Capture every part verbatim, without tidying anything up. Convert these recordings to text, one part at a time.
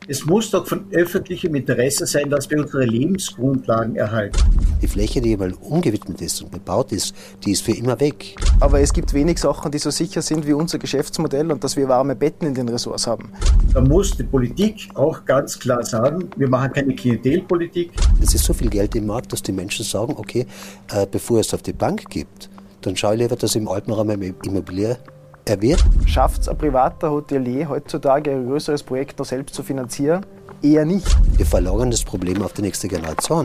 Es muss doch von öffentlichem Interesse sein, dass wir unsere Lebensgrundlagen erhalten. Die Fläche, die mal umgewidmet ist und bebaut ist, die ist für immer weg. Aber es gibt wenig Sachen, die so sicher sind wie unser Geschäftsmodell und dass wir warme Betten in den Ressorts haben. Da muss die Politik auch ganz klar sagen, wir machen keine Klientelpolitik. Es ist so viel Geld im Markt, dass die Menschen sagen, okay, äh, bevor es auf die Bank gibt, dann schaue ich lieber, dass im Alpenraum eine Immobilie erwirbt. Schafft es ein privater Hotelier heutzutage ein größeres Projekt noch selbst zu finanzieren? Eher nicht. Wir verlagern das Problem auf die nächste Generation.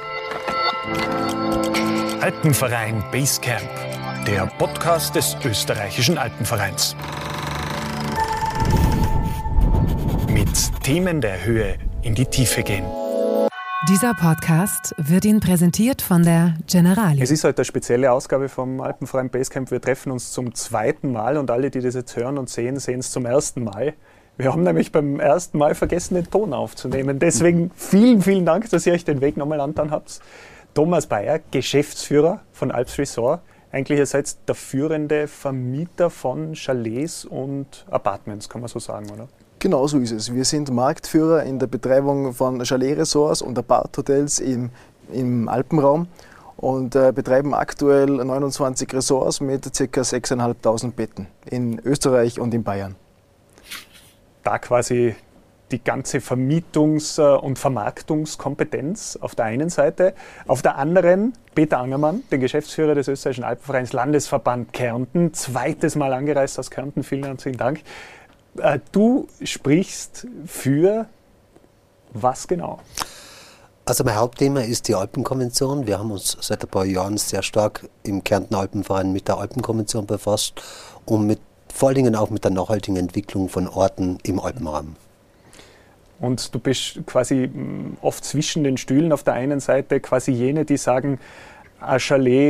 Alpenverein Basecamp, der Podcast des österreichischen Alpenvereins. Mit Themen der Höhe in die Tiefe gehen. Dieser Podcast wird Ihnen präsentiert von der Generali. Es ist heute eine spezielle Ausgabe vom Alpenverein Basecamp. Wir treffen uns zum zweiten Mal und alle, die das jetzt hören und sehen, sehen es zum ersten Mal. Wir haben nämlich beim ersten Mal vergessen, den Ton aufzunehmen. Deswegen vielen, vielen Dank, dass ihr euch den Weg nochmal angetan habt. Thomas Bayer, Geschäftsführer von Alps Resort. Eigentlich ihr seid der führende Vermieter von Chalets und Apartments, kann man so sagen, oder? Genau so ist es. Wir sind Marktführer in der Betreibung von Chalet-Resorts und Apart-Hotels im, im Alpenraum und äh, betreiben aktuell neunundzwanzig Resorts mit ca. sechstausendfünfhundert Betten in Österreich und in Bayern. Da quasi die ganze Vermietungs- und Vermarktungskompetenz auf der einen Seite. Auf der anderen Peter Angermann, den Geschäftsführer des österreichischen Alpenvereins Landesverband Kärnten, zweites Mal angereist aus Kärnten. Vielen herzlichen Dank. Du sprichst für was genau? Also mein Hauptthema ist die Alpenkonvention. Wir haben uns seit ein paar Jahren sehr stark im Kärnten Alpenverein mit der Alpenkonvention befasst und mit, vor allen Dingen auch mit der nachhaltigen Entwicklung von Orten im Alpenraum. Und du bist quasi oft zwischen den Stühlen. Auf der einen Seite quasi jene, die sagen, ein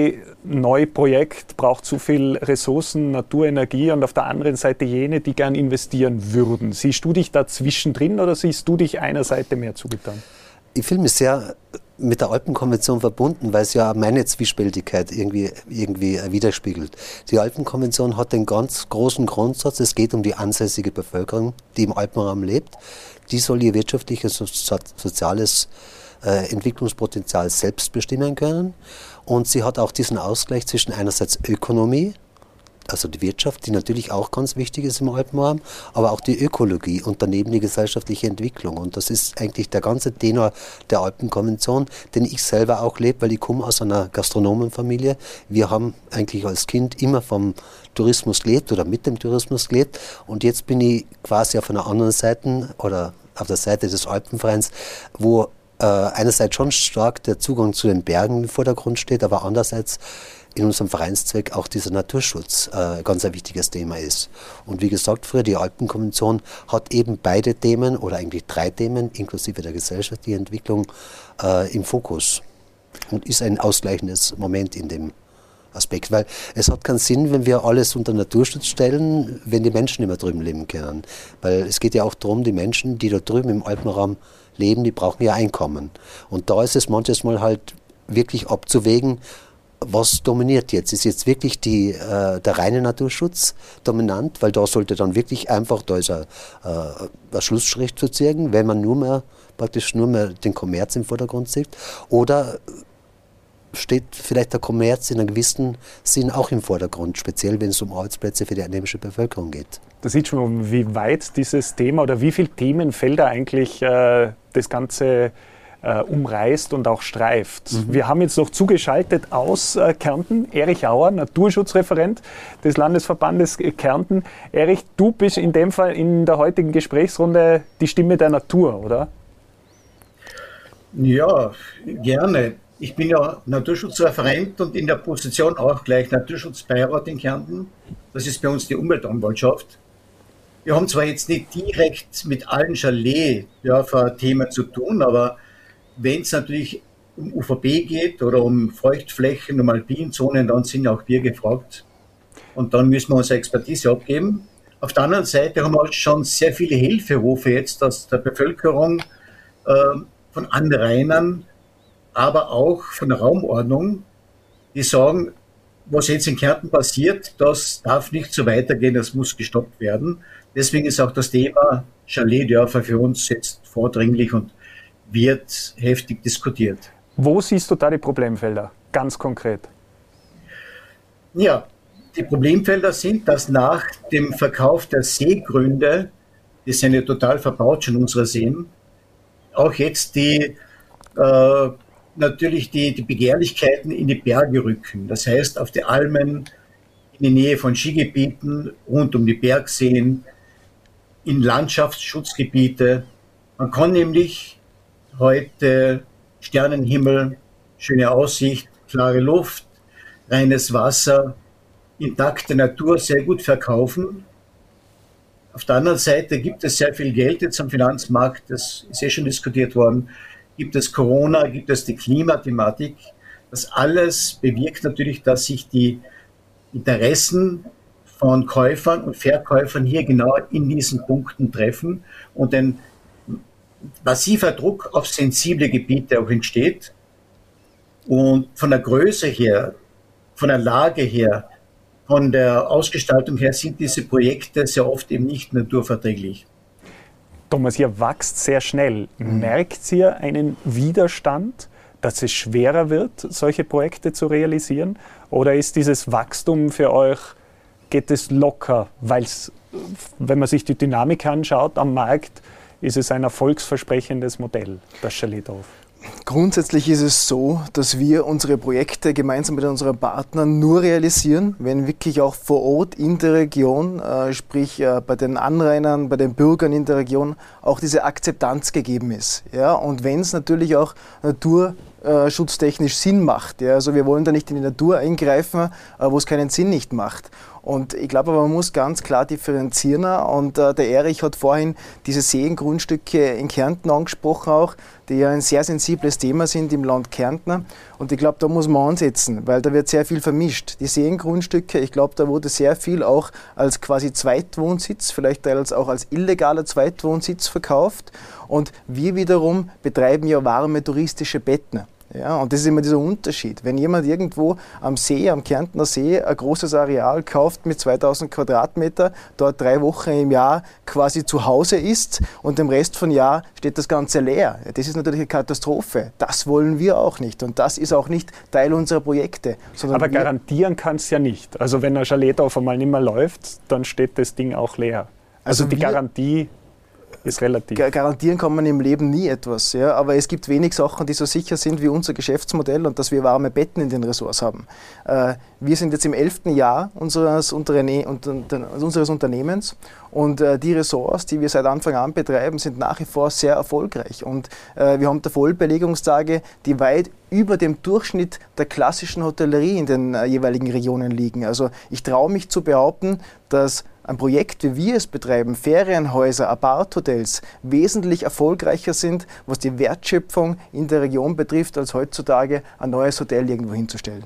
Chalet-Neuprojekt braucht zu viel Ressourcen, Naturenergie, und auf der anderen Seite jene, die gern investieren würden. Siehst du dich da zwischendrin oder siehst du dich einer Seite mehr zugetan? Ich fühle mich sehr mit der Alpenkonvention verbunden, weil es ja meine Zwiespältigkeit irgendwie, irgendwie widerspiegelt. Die Alpenkonvention hat den ganz großen Grundsatz, es geht um die ansässige Bevölkerung, die im Alpenraum lebt. Die soll ihr wirtschaftliches und soziales äh, Entwicklungspotenzial selbst bestimmen können. Und sie hat auch diesen Ausgleich zwischen einerseits Ökonomie, also die Wirtschaft, die natürlich auch ganz wichtig ist im Alpenraum, aber auch die Ökologie und daneben die gesellschaftliche Entwicklung. Und das ist eigentlich der ganze Tenor der Alpenkonvention, den ich selber auch lebe, weil ich komme aus einer Gastronomenfamilie. Wir haben eigentlich als Kind immer vom Tourismus gelebt oder mit dem Tourismus gelebt. Und jetzt bin ich quasi auf einer anderen Seite oder auf der Seite des Alpenvereins, wo äh, einerseits schon stark der Zugang zu den Bergen im Vordergrund steht, aber andererseits in unserem Vereinszweck auch dieser Naturschutz äh, ganz ein wichtiges Thema ist. Und wie gesagt, früher die Alpenkonvention hat eben beide Themen oder eigentlich drei Themen inklusive der gesellschaftlichen Entwicklung äh, im Fokus und ist ein ausgleichendes Moment in dem Aspekt, weil es hat keinen Sinn, wenn wir alles unter Naturschutz stellen, wenn die Menschen nicht mehr drüben leben können. Weil es geht ja auch darum, die Menschen, die da drüben im Alpenraum leben, die brauchen ja Einkommen. Und da ist es manches Mal halt wirklich abzuwägen, was dominiert jetzt? Ist jetzt wirklich die, äh, der reine Naturschutz dominant? Weil da sollte dann wirklich einfach, da ist ein, äh, ein Schlussstrich zu ziehen, wenn man nur mehr, praktisch nur mehr den Kommerz im Vordergrund sieht. Oder steht vielleicht der Kommerz in einem gewissen Sinn auch im Vordergrund, speziell wenn es um Arbeitsplätze für die einheimische Bevölkerung geht. Da sieht schon, wie weit dieses Thema oder wie viele Themenfelder eigentlich äh, das Ganze Uh, umreißt und auch streift. Mhm. Wir haben jetzt noch zugeschaltet aus uh, Kärnten, Erich Auer, Naturschutzreferent des Landesverbandes Kärnten. Erich, du bist in dem Fall in der heutigen Gesprächsrunde die Stimme der Natur, oder? Ja, gerne. Ich bin ja Naturschutzreferent und in der Position auch gleich Naturschutzbeirat in Kärnten. Das ist bei uns die Umweltanwaltschaft. Wir haben zwar jetzt nicht direkt mit allen Chalet-Themen zu tun, aber wenn es natürlich um U V B geht oder um Feuchtflächen, um Alpinzonen, dann sind auch wir gefragt. Und dann müssen wir unsere Expertise abgeben. Auf der anderen Seite haben wir schon sehr viele Hilferufe jetzt aus der Bevölkerung, äh, von Anrainern, aber auch von der Raumordnung, die sagen, was jetzt in Kärnten passiert, das darf nicht so weitergehen, das muss gestoppt werden. Deswegen ist auch das Thema Chaletdörfer für uns jetzt vordringlich und wird heftig diskutiert. Wo siehst du da die Problemfelder, ganz konkret? Ja, die Problemfelder sind, dass nach dem Verkauf der Seegründe, die sind ja total verbaut schon unsere Seen, auch jetzt die äh, natürlich die, die Begehrlichkeiten in die Berge rücken. Das heißt, auf die Almen, in die Nähe von Skigebieten, rund um die Bergseen, in Landschaftsschutzgebiete. Man kann nämlich heute Sternenhimmel, schöne Aussicht, klare Luft, reines Wasser, intakte Natur sehr gut verkaufen. Auf der anderen Seite gibt es sehr viel Geld jetzt am Finanzmarkt, das ist ja schon diskutiert worden. Gibt es Corona, gibt es die Klimathematik. Das alles bewirkt natürlich, dass sich die Interessen von Käufern und Verkäufern hier genau in diesen Punkten treffen und ein massiver Druck auf sensible Gebiete auch entsteht. Und von der Größe her, von der Lage her, von der Ausgestaltung her sind diese Projekte sehr oft eben nicht naturverträglich. Thomas, ihr wächst sehr schnell. Mhm. Merkt ihr einen Widerstand, dass es schwerer wird, solche Projekte zu realisieren? Oder ist dieses Wachstum für euch, geht es locker? Weil es, wenn man sich die Dynamik anschaut am Markt, ist es ein erfolgsversprechendes Modell, das Chaletdorf. Grundsätzlich ist es so, dass wir unsere Projekte gemeinsam mit unseren Partnern nur realisieren, wenn wirklich auch vor Ort in der Region, äh, sprich äh, bei den Anrainern, bei den Bürgern in der Region, auch diese Akzeptanz gegeben ist. Ja? Und wenn es natürlich auch naturschutztechnisch Sinn macht. Ja? Also wir wollen da nicht in die Natur eingreifen, äh, wo es keinen Sinn nicht macht. Und ich glaube aber, man muss ganz klar differenzieren. Und äh, der Erich hat vorhin diese Seengrundstücke in Kärnten angesprochen auch, die ja ein sehr sensibles Thema sind im Land Kärnten. Und ich glaube, da muss man ansetzen, weil da wird sehr viel vermischt. Die Seengrundstücke, ich glaube, da wurde sehr viel auch als quasi Zweitwohnsitz, vielleicht teils auch als illegaler Zweitwohnsitz verkauft. Und wir wiederum betreiben ja warme touristische Betten. Ja, und das ist immer dieser Unterschied. Wenn jemand irgendwo am See, am Kärntner See, ein großes Areal kauft mit zweitausend Quadratmeter, dort drei Wochen im Jahr quasi zu Hause ist und im Rest von Jahr steht das Ganze leer. Das ist natürlich eine Katastrophe. Das wollen wir auch nicht und das ist auch nicht Teil unserer Projekte. Aber garantieren kann es ja nicht. Also wenn ein Chaletdorf einmal nicht mehr läuft, dann steht das Ding auch leer. Also, also die Garantie ist relativ. Garantieren kann man im Leben nie etwas, ja, aber es gibt wenig Sachen, die so sicher sind wie unser Geschäftsmodell und dass wir warme Betten in den Ressorts haben. Äh, wir sind jetzt im elften Jahr unseres, Unterne- unseres Unternehmens und äh, die Ressorts, die wir seit Anfang an betreiben, sind nach wie vor sehr erfolgreich und äh, wir haben da Vollbelegungstage, die weit über dem Durchschnitt der klassischen Hotellerie in den äh, jeweiligen Regionen liegen. Also ich traue mich zu behaupten, dass ein Projekt, wie wir es betreiben, Ferienhäuser, Apart-Hotels, wesentlich erfolgreicher sind, was die Wertschöpfung in der Region betrifft, als heutzutage ein neues Hotel irgendwo hinzustellen.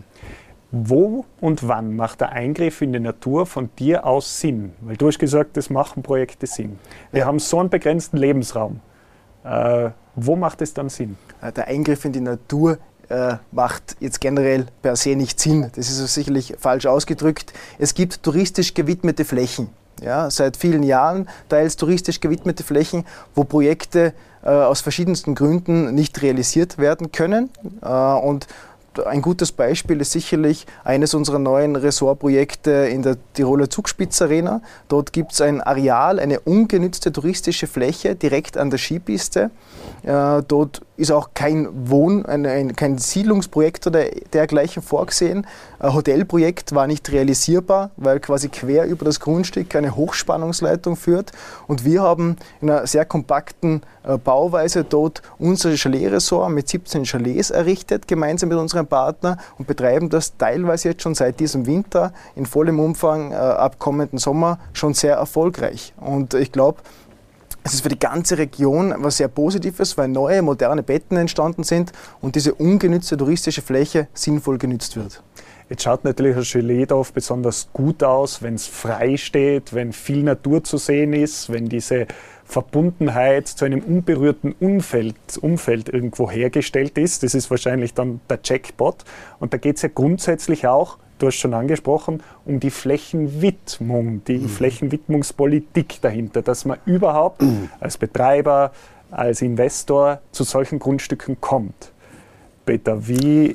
Wo und wann macht der Eingriff in die Natur von dir aus Sinn? Weil du hast gesagt, das machen Projekte Sinn. Wir ja. haben so einen begrenzten Lebensraum. Äh, wo macht es dann Sinn? Der Eingriff in die Natur äh, macht jetzt generell per se nicht Sinn. Das ist sicherlich falsch ausgedrückt. Es gibt touristisch gewidmete Flächen. Ja, seit vielen Jahren teils touristisch gewidmete Flächen, wo Projekte äh, aus verschiedensten Gründen nicht realisiert werden können. Äh, und ein gutes Beispiel ist sicherlich eines unserer neuen Ressortprojekte in der Tiroler Zugspitzarena. Dort gibt es ein Areal, eine ungenützte touristische Fläche direkt an der Skipiste. Äh, dort ist auch kein Wohn-, ein, ein, kein Siedlungsprojekt oder dergleichen vorgesehen. Ein Hotelprojekt war nicht realisierbar, weil quasi quer über das Grundstück eine Hochspannungsleitung führt. Und wir haben in einer sehr kompakten äh, Bauweise dort unser Chalet-Ressort mit siebzehn Chalets errichtet, gemeinsam mit unserem Partner und betreiben das teilweise jetzt schon seit diesem Winter in vollem Umfang äh, ab kommenden Sommer schon sehr erfolgreich. Und ich glaube, es ist für die ganze Region was sehr Positives, weil neue, moderne Betten entstanden sind und diese ungenützte touristische Fläche sinnvoll genützt wird. Jetzt schaut natürlich ein Chaletdorf besonders gut aus, wenn es frei steht, wenn viel Natur zu sehen ist, wenn diese Verbundenheit zu einem unberührten Umfeld, Umfeld irgendwo hergestellt ist. Das ist wahrscheinlich dann der Jackpot. Und da geht es ja grundsätzlich auch du hast schon angesprochen, um die Flächenwidmung, die mhm. Flächenwidmungspolitik dahinter, dass man überhaupt mhm. als Betreiber, als Investor zu solchen Grundstücken kommt. Peter, wie,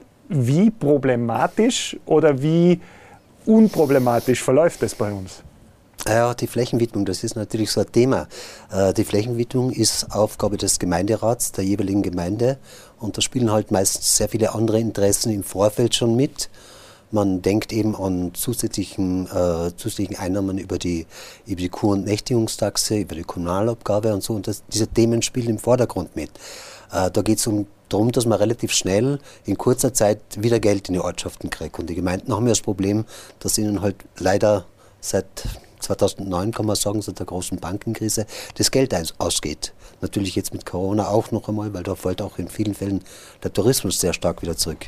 wie problematisch oder wie unproblematisch verläuft das bei uns? Ja, die Flächenwidmung, das ist natürlich so ein Thema. Die Flächenwidmung ist Aufgabe des Gemeinderats der jeweiligen Gemeinde und da spielen halt meistens sehr viele andere Interessen im Vorfeld schon mit. Man denkt eben an zusätzlichen, äh, zusätzlichen Einnahmen über die, über die Kur- und Nächtigungstaxe, über die Kommunalabgabe und so und das, diese Themen spielen im Vordergrund mit. Äh, da geht es um darum, dass man relativ schnell in kurzer Zeit wieder Geld in die Ortschaften kriegt und die Gemeinden haben ja das Problem, dass ihnen halt leider seit zweitausendneun, kann man sagen, seit der großen Bankenkrise, das Geld ausgeht. Natürlich jetzt mit Corona auch noch einmal, weil da fällt auch in vielen Fällen der Tourismus sehr stark wieder zurück.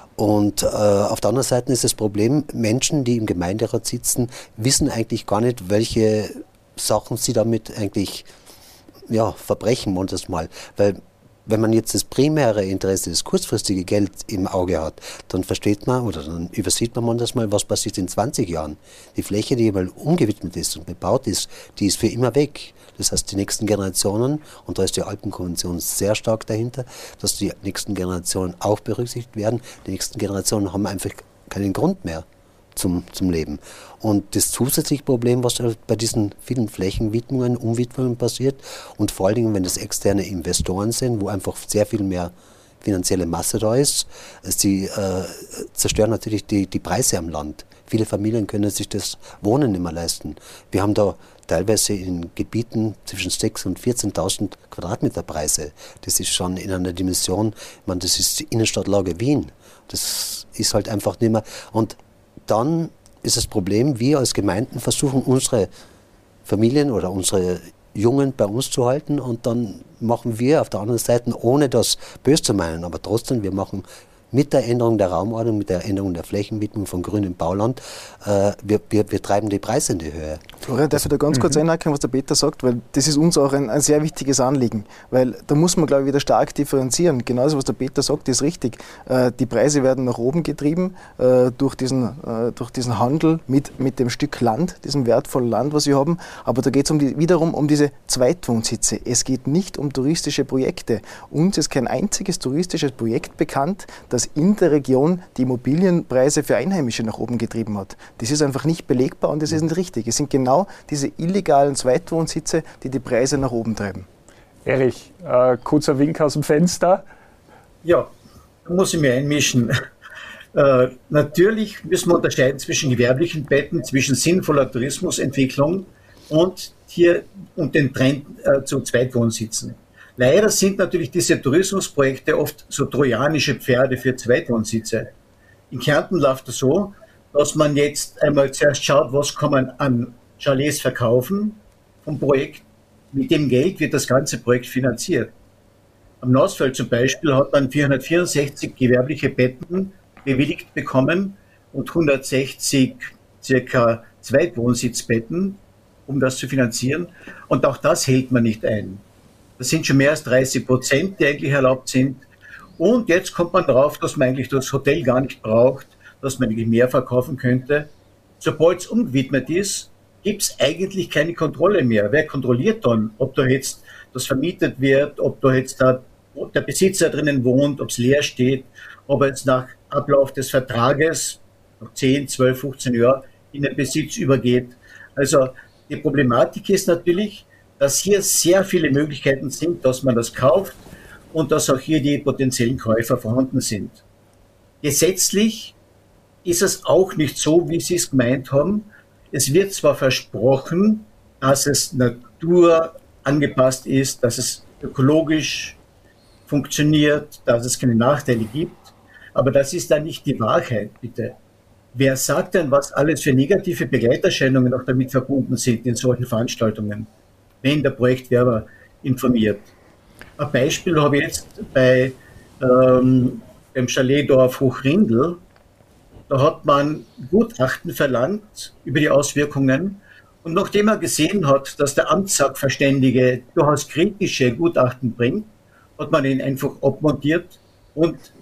Und äh, auf der anderen Seite ist das Problem, Menschen, die im Gemeinderat sitzen, wissen eigentlich gar nicht, welche Sachen sie damit eigentlich ja, verbrechen, manches Mal. Weil wenn man jetzt das primäre Interesse, das kurzfristige Geld im Auge hat, dann versteht man oder dann übersieht man manches Mal, was passiert in zwanzig Jahren. Die Fläche, die mal umgewidmet ist und bebaut ist, die ist für immer weg. Das heißt, die nächsten Generationen, und da ist die Alpenkonvention sehr stark dahinter, dass die nächsten Generationen auch berücksichtigt werden. Die nächsten Generationen haben einfach keinen Grund mehr zum, zum Leben. Und das zusätzliche Problem, was bei diesen vielen Flächenwidmungen, Umwidmungen passiert, und vor allen Dingen, wenn das externe Investoren sind, wo einfach sehr viel mehr finanzielle Masse da ist, sie äh, zerstören natürlich die, die Preise am Land. Viele Familien können sich das Wohnen nicht mehr leisten. Wir haben da teilweise in Gebieten zwischen sechstausend und vierzehntausend Quadratmeter Preise. Das ist schon in einer Dimension, ich meine, das ist die Innenstadtlage Wien. Das ist halt einfach nicht mehr. Und dann ist das Problem, wir als Gemeinden versuchen, unsere Familien oder unsere Jungen bei uns zu halten und dann machen wir auf der anderen Seite, ohne das böse zu meinen, aber trotzdem, wir machen mit der Änderung der Raumordnung, mit der Änderung der Flächenwidmung von grünem Bauland, äh, wir, wir, wir treiben die Preise in die Höhe. Florian, darf ich da ganz kurz einhaken, was der Peter sagt, weil das ist uns auch ein, ein sehr wichtiges Anliegen, weil da muss man, glaube ich, wieder stark differenzieren. Genauso, was der Peter sagt, ist richtig. Äh, die Preise werden nach oben getrieben äh, durch, diesen, äh, durch diesen Handel mit, mit dem Stück Land, diesem wertvollen Land, was wir haben, aber da geht es um die, wiederum um diese Zweitwohnsitze. Es geht nicht um touristische Projekte. Uns ist kein einziges touristisches Projekt bekannt, das in der Region die Immobilienpreise für Einheimische nach oben getrieben hat. Das ist einfach nicht belegbar und das ist nicht richtig. Es sind genau diese illegalen Zweitwohnsitze, die die Preise nach oben treiben. Erich, äh, kurzer Wink aus dem Fenster. Ja, da muss ich mir einmischen. Äh, natürlich müssen wir unterscheiden zwischen gewerblichen Betten, zwischen sinnvoller Tourismusentwicklung und hier und den Trend äh, zu Zweitwohnsitzen. Leider sind natürlich diese Tourismusprojekte oft so trojanische Pferde für Zweitwohnsitze. In Kärnten läuft es so, dass man jetzt einmal zuerst schaut, was kann man an Chalets verkaufen vom Projekt. Mit dem Geld wird das ganze Projekt finanziert. Am Nausfeld zum Beispiel hat man vierhundertvierundsechzig gewerbliche Betten bewilligt bekommen und hundertsechzig circa Zweitwohnsitzbetten, um das zu finanzieren. Und auch das hält man nicht ein. Das sind schon mehr als dreißig Prozent, die eigentlich erlaubt sind. Und jetzt kommt man drauf, dass man eigentlich das Hotel gar nicht braucht, dass man eigentlich mehr verkaufen könnte. Sobald es umgewidmet ist, gibt es eigentlich keine Kontrolle mehr. Wer kontrolliert dann, ob da jetzt das vermietet wird, ob da jetzt da der Besitzer drinnen wohnt, ob es leer steht, ob er jetzt nach Ablauf des Vertrages, nach zehn, zwölf, fünfzehn Jahren, in den Besitz übergeht. Also die Problematik ist natürlich, dass hier sehr viele Möglichkeiten sind, dass man das kauft und dass auch hier die potenziellen Käufer vorhanden sind. Gesetzlich ist es auch nicht so, wie Sie es gemeint haben. Es wird zwar versprochen, dass es naturangepasst ist, dass es ökologisch funktioniert, dass es keine Nachteile gibt, aber das ist dann nicht die Wahrheit, bitte. Wer sagt denn, was alles für negative Begleiterscheinungen auch damit verbunden sind in solchen Veranstaltungen, wenn der Projektwerber informiert? Ein Beispiel habe ich jetzt bei ähm, beim Chaletdorf Hochrindl. Da hat man Gutachten verlangt über die Auswirkungen. Und nachdem er gesehen hat, dass der Amtssachverständige durchaus kritische Gutachten bringt, hat man ihn einfach abmontiert und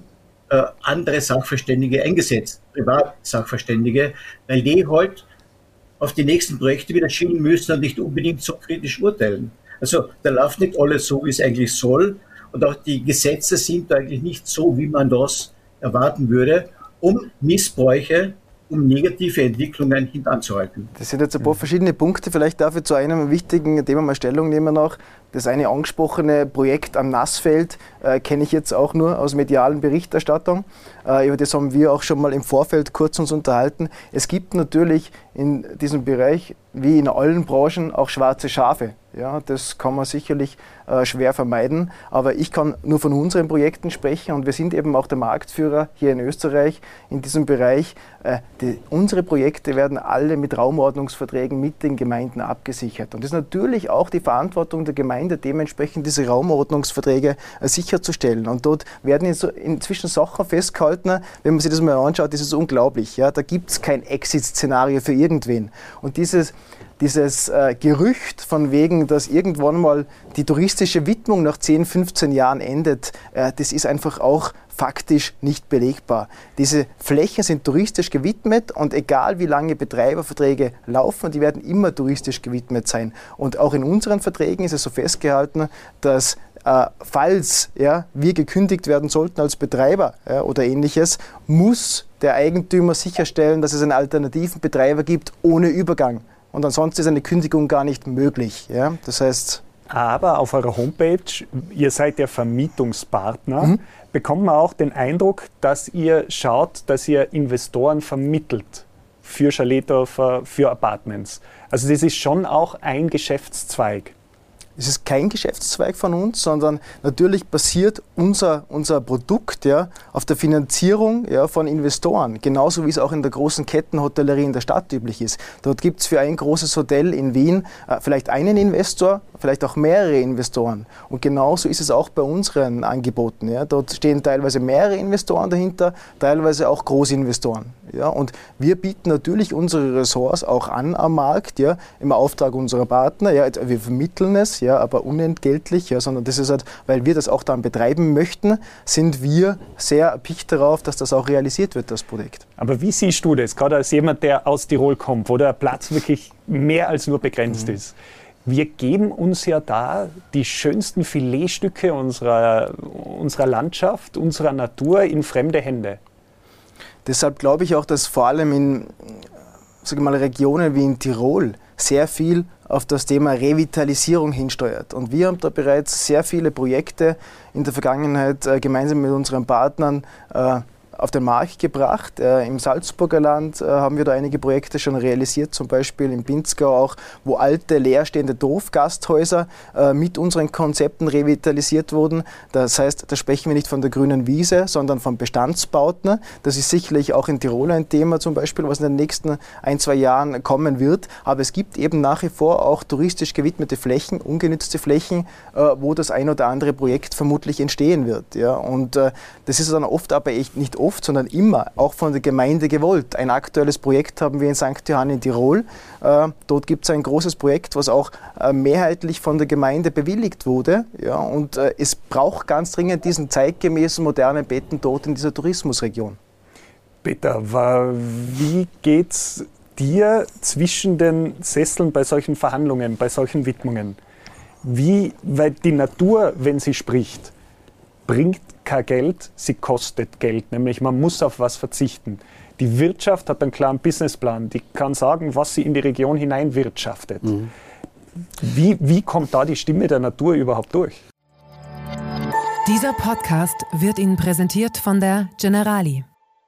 äh, andere Sachverständige eingesetzt, Privatsachverständige, weil die halt auf die nächsten Projekte wieder schieben müssen und nicht unbedingt so kritisch urteilen. Also da läuft nicht alles so, wie es eigentlich soll, und auch die Gesetze sind eigentlich nicht so, wie man das erwarten würde, um Missbräuche, um negative Entwicklungen hintanzuhalten. Das sind jetzt ein paar verschiedene Punkte. Vielleicht darf ich zu einem wichtigen Thema mal Stellung nehmen noch. Das eine angesprochene Projekt am Nassfeld äh, kenne ich jetzt auch nur aus medialen Berichterstattung. Äh, über das haben wir auch schon mal im Vorfeld kurz uns unterhalten. Es gibt natürlich in diesem Bereich, wie in allen Branchen, auch schwarze Schafe. Ja, das kann man sicherlich äh, schwer vermeiden. Aber ich kann nur von unseren Projekten sprechen und wir sind eben auch der Marktführer hier in Österreich in diesem Bereich. Äh, die, unsere Projekte werden alle mit Raumordnungsverträgen mit den Gemeinden abgesichert. Und das ist natürlich auch die Verantwortung der Gemeinde, dementsprechend diese Raumordnungsverträge äh, sicherzustellen. Und dort werden in, inzwischen Sachen festgehalten, wenn man sich das mal anschaut, das ist unglaublich. Ja? Da gibt es kein Exit-Szenario für irgendwen. Und dieses Dieses äh, Gerücht von wegen, dass irgendwann mal die touristische Widmung nach zehn, fünfzehn Jahren endet, äh, das ist einfach auch faktisch nicht belegbar. Diese Flächen sind touristisch gewidmet und egal wie lange Betreiberverträge laufen, die werden immer touristisch gewidmet sein. Und auch in unseren Verträgen ist es so festgehalten, dass äh, falls ja, wir gekündigt werden sollten als Betreiber ja, oder ähnliches, muss der Eigentümer sicherstellen, dass es einen alternativen Betreiber gibt ohne Übergang. Und ansonsten ist eine Kündigung gar nicht möglich. Ja? Das heißt, aber auf eurer Homepage, ihr seid ja Vermietungspartner, mhm. bekommt man auch den Eindruck, dass ihr schaut, dass ihr Investoren vermittelt für Chaletdörfer, für Apartments. Also das ist schon auch ein Geschäftszweig. Es ist kein Geschäftszweig von uns, sondern natürlich basiert unser, unser Produkt ja, auf der Finanzierung ja, von Investoren, genauso wie es auch in der großen Kettenhotellerie in der Stadt üblich ist. Dort gibt es für ein großes Hotel in Wien äh, vielleicht einen Investor, vielleicht auch mehrere Investoren. Und genauso ist es auch bei unseren Angeboten. Ja. Dort stehen teilweise mehrere Investoren dahinter, teilweise auch Großinvestoren. Ja. Und wir bieten natürlich unsere Ressorts auch an am Markt, ja, im Auftrag unserer Partner. Ja. Wir vermitteln es, ja, aber unentgeltlich, ja, sondern das ist halt, weil wir das auch dann betreiben möchten, sind wir sehr erpicht darauf, dass das auch realisiert wird, das Projekt. Aber wie siehst du das, gerade als jemand, der aus Tirol kommt, wo der Platz wirklich mehr als nur begrenzt mhm. ist? Wir geben uns ja da die schönsten Filetstücke unserer, unserer Landschaft, unserer Natur in fremde Hände. Deshalb glaube ich auch, dass vor allem in sag ich mal, Regionen wie in Tirol sehr viel auf das Thema Revitalisierung hinsteuert. Und wir haben da bereits sehr viele Projekte in der Vergangenheit äh, gemeinsam mit unseren Partnern äh, auf den Markt gebracht. Äh, Im Salzburger Land äh, haben wir da einige Projekte schon realisiert, zum Beispiel im Pinzgau auch, wo alte leerstehende Dorfgasthäuser äh, mit unseren Konzepten revitalisiert wurden. Das heißt, da sprechen wir nicht von der grünen Wiese, sondern von Bestandsbauten. Das ist sicherlich auch in Tirol ein Thema zum Beispiel, was in den nächsten ein, zwei Jahren kommen wird. Aber es gibt eben nach wie vor auch touristisch gewidmete Flächen, ungenützte Flächen, äh, wo das ein oder andere Projekt vermutlich entstehen wird. Ja? Und äh, das ist dann oft aber echt nicht oft, sondern immer auch von der Gemeinde gewollt. Ein aktuelles Projekt haben wir in Sankt Johann in Tirol. Äh, dort gibt es ein großes Projekt, was auch äh, mehrheitlich von der Gemeinde bewilligt wurde. Ja, und äh, es braucht ganz dringend diesen zeitgemäßen modernen Betten dort in dieser Tourismusregion. Peter, wie geht's dir zwischen den Sesseln bei solchen Verhandlungen, bei solchen Widmungen? Wie, weil die Natur, wenn sie spricht, bringt kein Geld, sie kostet Geld, nämlich man muss auf was verzichten. Die Wirtschaft hat einen klaren Businessplan, die kann sagen, was sie in die Region hineinwirtschaftet. Mhm. Wie, wie kommt da die Stimme der Natur überhaupt durch? Dieser Podcast wird Ihnen präsentiert von der Generali.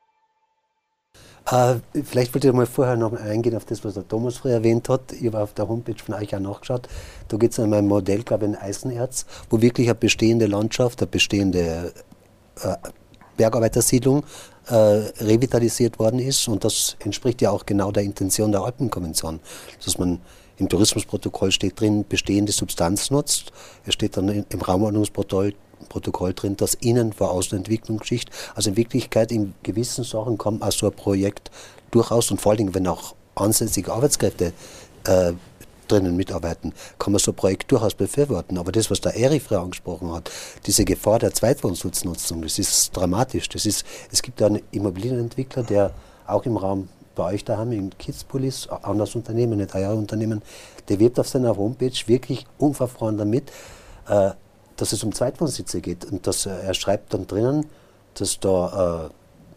Äh, vielleicht wollte ich mal vorher noch eingehen auf das, was der Thomas früher erwähnt hat. Ich habe auf der Homepage von euch auch nachgeschaut. Da geht es um ein Modell, glaube ich, in Eisenerz, wo wirklich eine bestehende Landschaft, eine bestehende äh, Bergarbeitersiedlung äh, revitalisiert worden ist. Und das entspricht ja auch genau der Intention der Alpenkonvention, dass man im Tourismusprotokoll steht drin, bestehende Substanz nutzt. Es steht dann im Raumordnungsprotokoll Protokoll drin, das Innen- vor Außenentwicklungsschicht. Also in Wirklichkeit in gewissen Sachen kann auch so ein Projekt durchaus und vor allen Dingen, wenn auch ansässige Arbeitskräfte äh, drinnen mitarbeiten, kann man so ein Projekt durchaus befürworten. Aber das, was der Erich früher angesprochen hat, diese Gefahr der Zweitwohnsitznutzung, das ist dramatisch. Das ist, es gibt einen Immobilienentwickler, der auch im Raum bei euch daheim in Kitzbühel, ein anderes Unternehmen, nicht euer Unternehmen, der wirbt auf seiner Homepage wirklich unverfroren damit, äh, dass es um Zweitwohnsitze geht. Und dass, äh, er schreibt dann drinnen, dass da äh,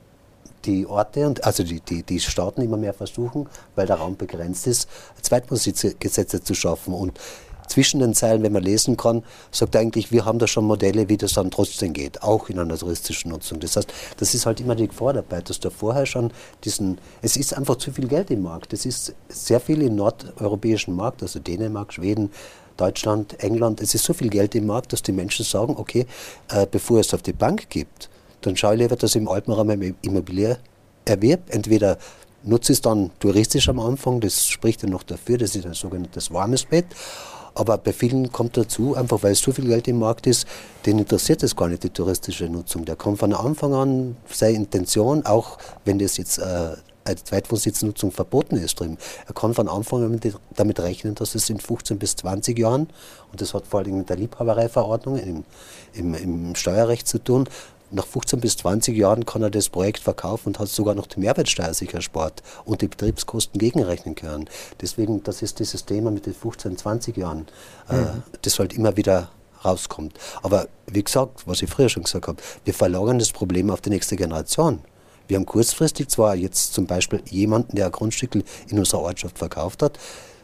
die Orte, und also die, die, die Staaten immer mehr versuchen, weil der Raum begrenzt ist, Zweitwohnsitzgesetze zu schaffen. Und zwischen den Zeilen, wenn man lesen kann, sagt er eigentlich, wir haben da schon Modelle, wie das dann trotzdem geht, auch in einer touristischen Nutzung. Das heißt, das ist halt immer die Gefahr dabei, dass da vorher schon diesen, es ist einfach zu viel Geld im Markt. Es ist sehr viel im nordeuropäischen Markt, also Dänemark, Schweden, Deutschland, England, es ist so viel Geld im Markt, dass die Menschen sagen, okay, äh, bevor es auf die Bank gibt, dann schaue ich lieber, dass ich im Alpenraum eine Immobilie erwerbe. Entweder nutze ich es dann touristisch am Anfang, das spricht ja noch dafür, das ist ein sogenanntes warmes Bett. Aber bei vielen kommt dazu, einfach weil es so viel Geld im Markt ist, den interessiert es gar nicht, die touristische Nutzung. Der kommt von Anfang an, seine Intention, auch wenn das jetzt äh, eine Zweitwohnsitznutzung verboten ist drüben, er kann von Anfang an damit rechnen, dass es in fünfzehn bis zwanzig Jahren, und das hat vor allem mit der Liebhabereiverordnung im, im, im Steuerrecht zu tun, nach fünfzehn bis zwanzig Jahren kann er das Projekt verkaufen und hat sogar noch die Mehrwertsteuer sich erspart und die Betriebskosten gegenrechnen können. Deswegen, das ist dieses Thema mit den fünfzehn, zwanzig Jahren, äh, mhm. das halt immer wieder rauskommt. Aber wie gesagt, was ich früher schon gesagt habe, wir verlagern das Problem auf die nächste Generation. Wir haben kurzfristig zwar jetzt zum Beispiel jemanden, der ein Grundstück in unserer Ortschaft verkauft hat,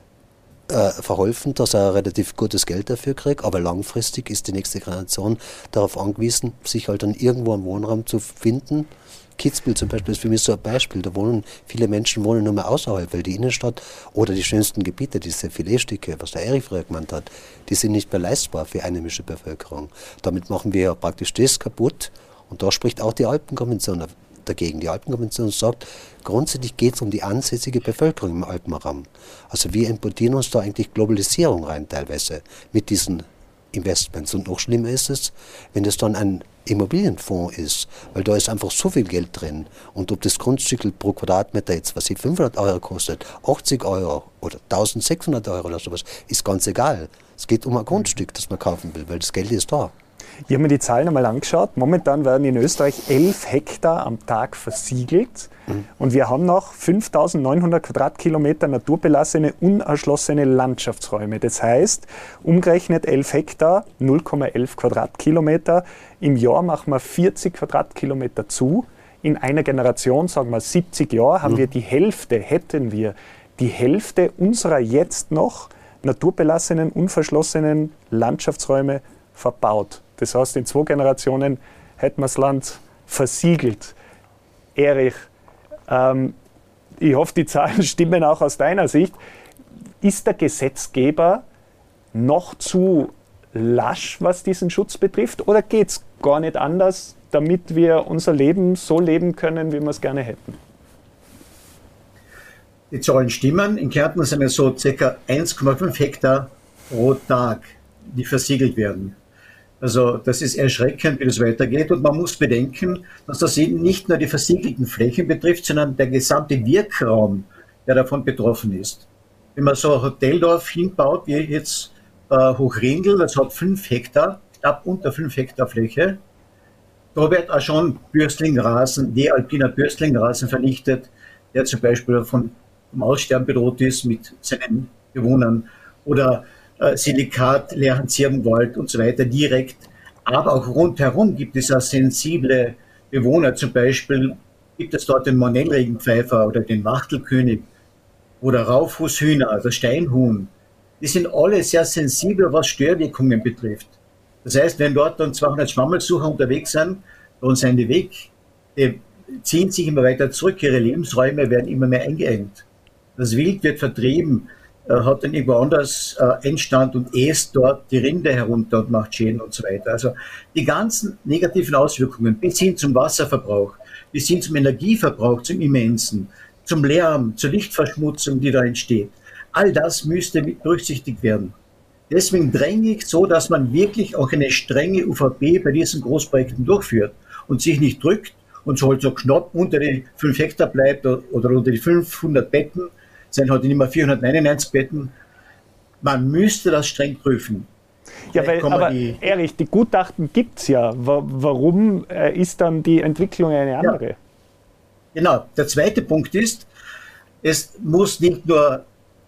Äh, verholfen, dass er relativ gutes Geld dafür kriegt, aber langfristig ist die nächste Generation darauf angewiesen, sich halt dann irgendwo einen Wohnraum zu finden. Kitzbühel zum Beispiel ist für mich so ein Beispiel, da wohnen viele Menschen wohnen nur mehr außerhalb, weil die Innenstadt oder die schönsten Gebiete, diese Filetstücke, was der Erich früher gemeint hat, die sind nicht mehr leistbar für einheimische Bevölkerung. Damit machen wir ja praktisch das kaputt, und da spricht auch die Alpenkonvention dagegen. Die Alpenkonvention sagt, grundsätzlich geht es um die ansässige Bevölkerung im Alpenraum. Also wir importieren uns da eigentlich Globalisierung rein teilweise mit diesen Investments. Und noch schlimmer ist es, wenn das dann ein Immobilienfonds ist, weil da ist einfach so viel Geld drin. Und ob das Grundstück pro Quadratmeter jetzt, was fünfhundert Euro kostet, achtzig Euro oder eintausendsechshundert Euro oder sowas, ist ganz egal. Es geht um ein Grundstück, das man kaufen will, weil das Geld ist da. Ich habe mir die Zahlen einmal angeschaut. Momentan werden in Österreich elf Hektar am Tag versiegelt. Mhm. Und wir haben noch fünftausendneunhundert Quadratkilometer naturbelassene, unerschlossene Landschaftsräume. Das heißt, umgerechnet elf Hektar, null Komma elf Quadratkilometer. Im Jahr machen wir vierzig Quadratkilometer zu. In einer Generation, sagen wir siebzig Jahre, haben mhm. wir die Hälfte, hätten wir die Hälfte unserer jetzt noch naturbelassenen, unverschlossenen Landschaftsräume verbaut. Das heißt, in zwei Generationen hätten wir das Land versiegelt. Erich, ähm, ich hoffe, die Zahlen stimmen auch aus deiner Sicht. Ist der Gesetzgeber noch zu lasch, was diesen Schutz betrifft, oder geht es gar nicht anders, damit wir unser Leben so leben können, wie wir es gerne hätten? Die Zahlen stimmen. In Kärnten sind es so ca. eins Komma fünf Hektar pro Tag, die versiegelt werden. Also das ist erschreckend, wie das weitergeht, und man muss bedenken, dass das eben nicht nur die versiegelten Flächen betrifft, sondern der gesamte Wirkraum, der davon betroffen ist. Wenn man so ein Hoteldorf hinbaut, wie jetzt äh, Hochrindl, das hat fünf Hektar, knapp unter fünf Hektar Fläche, da wird auch schon Bürstlingrasen, D-alpiner Bürstlingrasen vernichtet, der zum Beispiel von, vom Aussterben bedroht ist mit seinen Bewohnern, oder Silikat, Lärchenzirbenwald und so weiter direkt. Aber auch rundherum gibt es ja sensible Bewohner. Zum Beispiel gibt es dort den Mornellregenpfeifer oder den Wachtelkönig oder Raufußhühner, das Steinhuhn. Die sind alle sehr sensibel, was Störwirkungen betrifft. Das heißt, wenn dort dann zweihundert Schwammerlsucher unterwegs sind, dann sind die weg. Die ziehen sich immer weiter zurück, ihre Lebensräume werden immer mehr eingeengt. Das Wild wird vertrieben, hat dann irgendwo anders äh, Endstand und äst dort die Rinde herunter und macht Schäden und so weiter. Also die ganzen negativen Auswirkungen bis hin zum Wasserverbrauch, bis hin zum Energieverbrauch, zum immensen, zum Lärm, zur Lichtverschmutzung, die da entsteht, all das müsste mit berücksichtigt werden. Deswegen dränge ich so, dass man wirklich auch eine strenge U V P bei diesen Großprojekten durchführt und sich nicht drückt und so halt so knapp unter die fünf Hektar bleibt oder unter die fünfhundert Betten, sind heute nicht mehr vierhundertneunundneunzig Betten, man müsste das streng prüfen. Ja, weil, aber die, Erich, die Gutachten gibt es ja. Warum ist dann die Entwicklung eine andere? Ja, genau. Der zweite Punkt ist, es muss nicht nur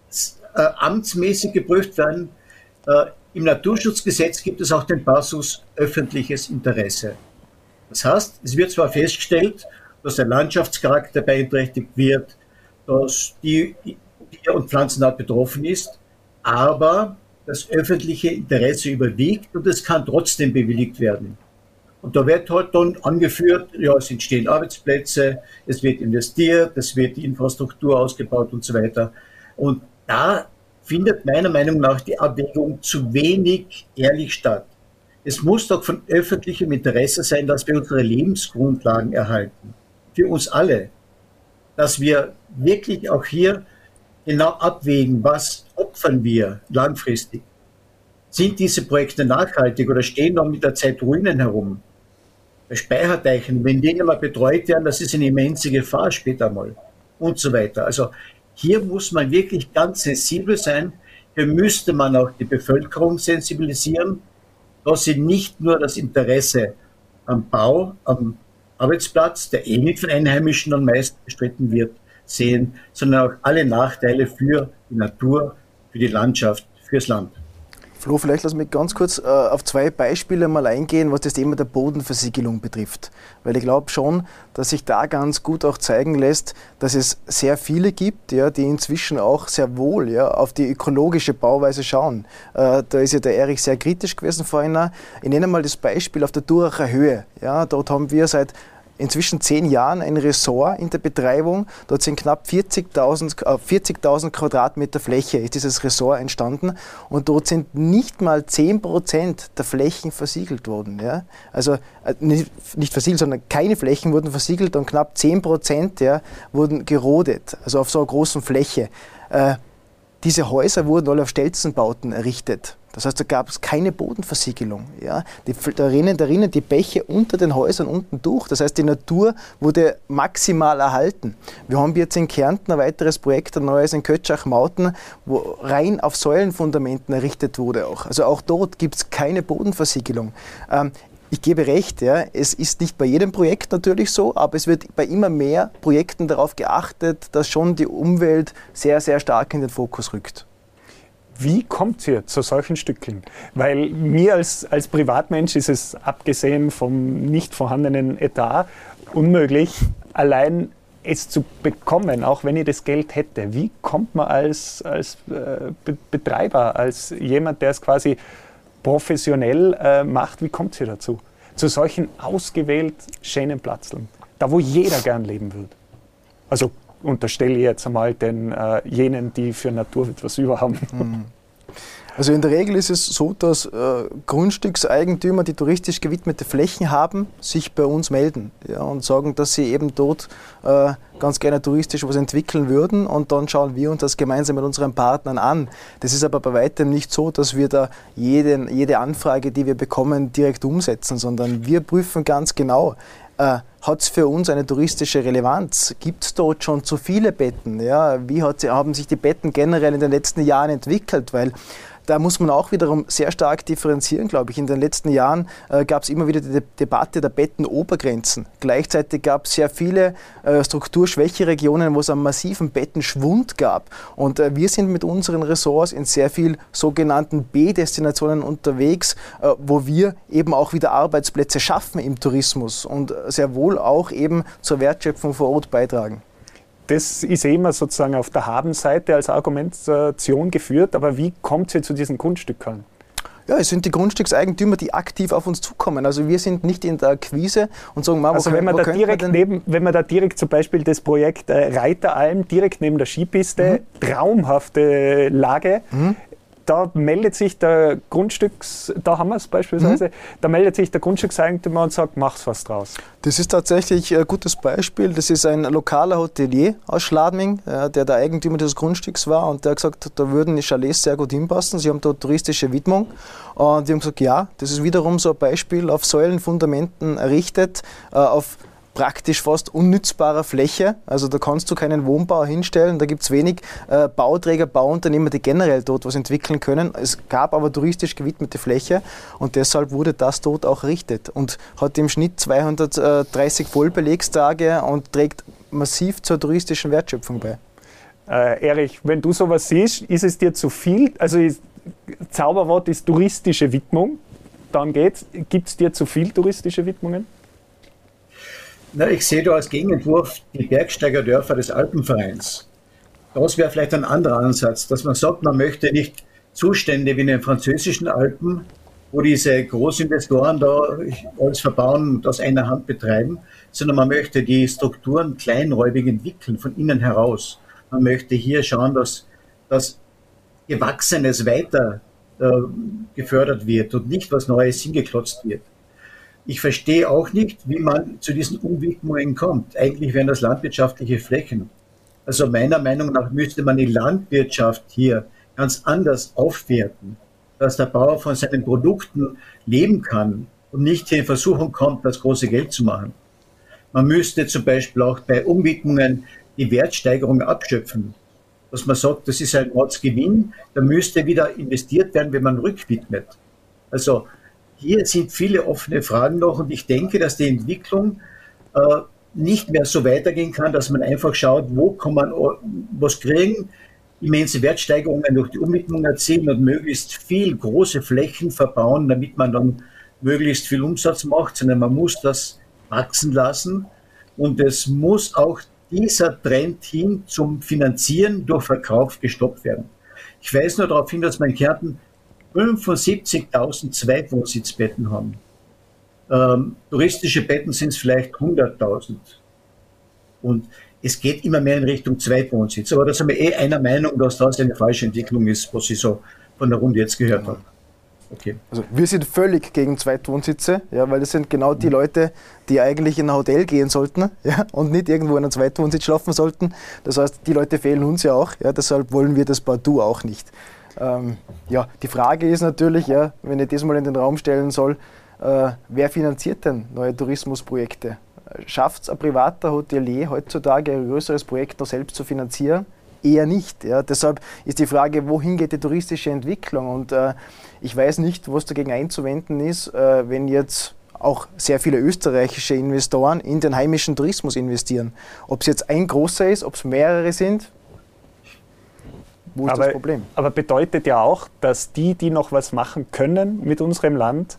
äh, amtsmäßig geprüft werden. Äh, Im Naturschutzgesetz gibt es auch den Passus öffentliches Interesse. Das heißt, es wird zwar festgestellt, dass der Landschaftscharakter beeinträchtigt wird, dass die Tier- und Pflanzenart betroffen ist, aber das öffentliche Interesse überwiegt und es kann trotzdem bewilligt werden. Und da wird halt dann angeführt, ja, es entstehen Arbeitsplätze, es wird investiert, es wird die Infrastruktur ausgebaut und so weiter. Und da findet meiner Meinung nach die Abwägung zu wenig ehrlich statt. Es muss doch von öffentlichem Interesse sein, dass wir unsere Lebensgrundlagen erhalten. Für uns alle. Dass wir wirklich auch hier genau abwägen, was opfern wir langfristig. Sind diese Projekte nachhaltig oder stehen noch mit der Zeit Ruinen herum? Bei Speicherteichen, wenn die mal betreut werden, das ist eine immense Gefahr später mal und so weiter. Also hier muss man wirklich ganz sensibel sein. Hier müsste man auch die Bevölkerung sensibilisieren, dass sie nicht nur das Interesse am Bau, am Arbeitsplatz, der eh nicht von Einheimischen am meisten bestritten wird, sehen, sondern auch alle Nachteile für die Natur, für die Landschaft, fürs Land. Flo, vielleicht lass mich ganz kurz äh, auf zwei Beispiele mal eingehen, was das Thema der Bodenversiegelung betrifft. Weil ich glaube schon, dass sich da ganz gut auch zeigen lässt, dass es sehr viele gibt, ja, die inzwischen auch sehr wohl ja, auf die ökologische Bauweise schauen. Äh, da ist ja der Erich sehr kritisch gewesen vorhin. Ich nenne mal das Beispiel auf der Duracher Höhe. Ja, dort haben wir seit inzwischen zehn Jahren ein Ressort in der Betreibung. Dort sind knapp vierzigtausend Quadratmeter Fläche, ist dieses Ressort entstanden. Und dort sind nicht mal zehn Prozent der Flächen versiegelt worden. Ja? Also äh, nicht, nicht versiegelt, sondern keine Flächen wurden versiegelt und knapp zehn Prozent ja, wurden gerodet, also auf so einer großen Fläche. Äh, diese Häuser wurden alle auf Stelzenbauten errichtet. Das heißt, da gab es keine Bodenversiegelung. Ja. Die, da, rinnen, da rinnen die Bäche unter den Häusern unten durch. Das heißt, die Natur wurde maximal erhalten. Wir haben jetzt in Kärnten ein weiteres Projekt, ein neues in Kötschach-Mauten, wo rein auf Säulenfundamenten errichtet wurde. Auch. Also auch dort gibt es keine Bodenversiegelung. Ähm, ich gebe recht, ja, es ist nicht bei jedem Projekt natürlich so, aber es wird bei immer mehr Projekten darauf geachtet, dass schon die Umwelt sehr, sehr stark in den Fokus rückt. Wie kommt ihr zu solchen Stückeln? Weil mir als, als Privatmensch ist es, abgesehen vom nicht vorhandenen Etat, unmöglich, allein es zu bekommen, auch wenn ich das Geld hätte. Wie kommt man als, als äh, Be- Betreiber, als jemand, der es quasi professionell äh, macht, wie kommt ihr dazu? Zu solchen ausgewählt schönen Platzeln, da wo jeder gern leben würde. Also unterstelle ich jetzt einmal den äh, jenen, die für Natur etwas über haben. Also in der Regel ist es so, dass äh, Grundstückseigentümer, die touristisch gewidmete Flächen haben, sich bei uns melden, ja, und sagen, dass sie eben dort äh, ganz gerne touristisch was entwickeln würden, und dann schauen wir uns das gemeinsam mit unseren Partnern an. Das ist aber bei weitem nicht so, dass wir da jeden, jede Anfrage, die wir bekommen, direkt umsetzen, sondern wir prüfen ganz genau, Äh, hat es für uns eine touristische Relevanz? Gibt es dort schon zu viele Betten? Ja, wie hat sie, haben sich die Betten generell in den letzten Jahren entwickelt? Weil da muss man auch wiederum sehr stark differenzieren, glaube ich. In den letzten Jahren äh, gab es immer wieder die De- Debatte der Bettenobergrenzen. Gleichzeitig gab es sehr viele äh, strukturschwäche Regionen, wo es einen massiven Bettenschwund gab. Und äh, wir sind mit unseren Ressorts in sehr viel sogenannten B-Destinationen unterwegs, äh, wo wir eben auch wieder Arbeitsplätze schaffen im Tourismus und sehr wohl auch eben zur Wertschöpfung vor Ort beitragen. Das ist immer sozusagen auf der Habenseite als Argumentation geführt, aber wie kommt ihr zu diesen Grundstückern? Ja, es sind die Grundstückseigentümer, die aktiv auf uns zukommen. Also wir sind nicht in der Akquise und sagen, wo also können, wenn man wo da direkt wir neben, wenn man da direkt zum Beispiel das Projekt äh, Reiteralm direkt neben der Skipiste, mhm. traumhafte Lage. Mhm. Da meldet sich der Grundstücks, da haben wir es beispielsweise, mhm. da meldet sich der Grundstückseigentümer und sagt, mach's was draus. Das ist tatsächlich ein gutes Beispiel. Das ist ein lokaler Hotelier aus Schladming, der der Eigentümer des Grundstücks war, und der hat gesagt, da würden die Chalets sehr gut hinpassen. Sie haben dort touristische Widmung. Und wir haben gesagt, ja, das ist wiederum so ein Beispiel, auf Säulenfundamenten errichtet, auf praktisch fast unnützbarer Fläche. Also da kannst du keinen Wohnbau hinstellen. Da gibt es wenig äh, Bauträger, Bauunternehmer, die generell dort was entwickeln können. Es gab aber touristisch gewidmete Fläche und deshalb wurde das dort auch errichtet und hat im Schnitt zweihundertdreißig Vollbelegstage und trägt massiv zur touristischen Wertschöpfung bei. Äh, Erich, wenn du sowas siehst, ist es dir zu viel? Also ist, Zauberwort ist touristische Widmung. Dann geht's. Gibt es dir zu viel touristische Widmungen? Na, ich sehe da als Gegenentwurf die Bergsteigerdörfer des Alpenvereins. Das wäre vielleicht ein anderer Ansatz, dass man sagt, man möchte nicht Zustände wie in den französischen Alpen, wo diese Großinvestoren da alles verbauen und aus einer Hand betreiben, sondern man möchte die Strukturen kleinräumig entwickeln, von innen heraus. Man möchte hier schauen, dass das Gewachsenes weiter äh, gefördert wird und nicht was Neues hingeklotzt wird. Ich verstehe auch nicht, wie man zu diesen Umwidmungen kommt. Eigentlich wären das landwirtschaftliche Flächen. Also meiner Meinung nach müsste man die Landwirtschaft hier ganz anders aufwerten, dass der Bauer von seinen Produkten leben kann und nicht hier in Versuchung kommt, das große Geld zu machen. Man müsste zum Beispiel auch bei Umwidmungen die Wertsteigerung abschöpfen. Dass man sagt, das ist ein Ortsgewinn, da müsste wieder investiert werden, wenn man rückwidmet. Also hier sind viele offene Fragen noch und ich denke, dass die Entwicklung äh, nicht mehr so weitergehen kann, dass man einfach schaut, wo kann man was kriegen, immense Wertsteigerungen durch die Umwidmung erzielen und möglichst viel große Flächen verbauen, damit man dann möglichst viel Umsatz macht, sondern man muss das wachsen lassen und es muss auch dieser Trend hin zum Finanzieren durch Verkauf gestoppt werden. Ich weise nur darauf hin, dass wir in Kärnten fünfundsiebzigtausend Zweitwohnsitzbetten haben. Ähm, touristische Betten sind es vielleicht hunderttausend. Und es geht immer mehr in Richtung Zweitwohnsitz. Aber da sind wir eh einer Meinung, dass das eine falsche Entwicklung ist, was ich so von der Runde jetzt gehört habe. Okay. Also wir sind völlig gegen Zweitwohnsitze, ja, weil das sind genau die Leute, die eigentlich in ein Hotel gehen sollten, ja, und nicht irgendwo in einem Zweitwohnsitz schlafen sollten. Das heißt, die Leute fehlen uns ja auch, ja, deshalb wollen wir das partout auch nicht. Ähm, ja, die Frage ist natürlich, ja, wenn ich das mal in den Raum stellen soll, äh, wer finanziert denn neue Tourismusprojekte? Schafft es ein privater Hotelier heutzutage ein größeres Projekt noch selbst zu finanzieren? Eher nicht. Ja. Deshalb ist die Frage, wohin geht die touristische Entwicklung? Und äh, ich weiß nicht, was dagegen einzuwenden ist, äh, wenn jetzt auch sehr viele österreichische Investoren in den heimischen Tourismus investieren. Ob es jetzt ein großer ist, ob es mehrere sind, wo ist aber, das Problem? Aber bedeutet ja auch, dass die, die noch was machen können mit unserem Land,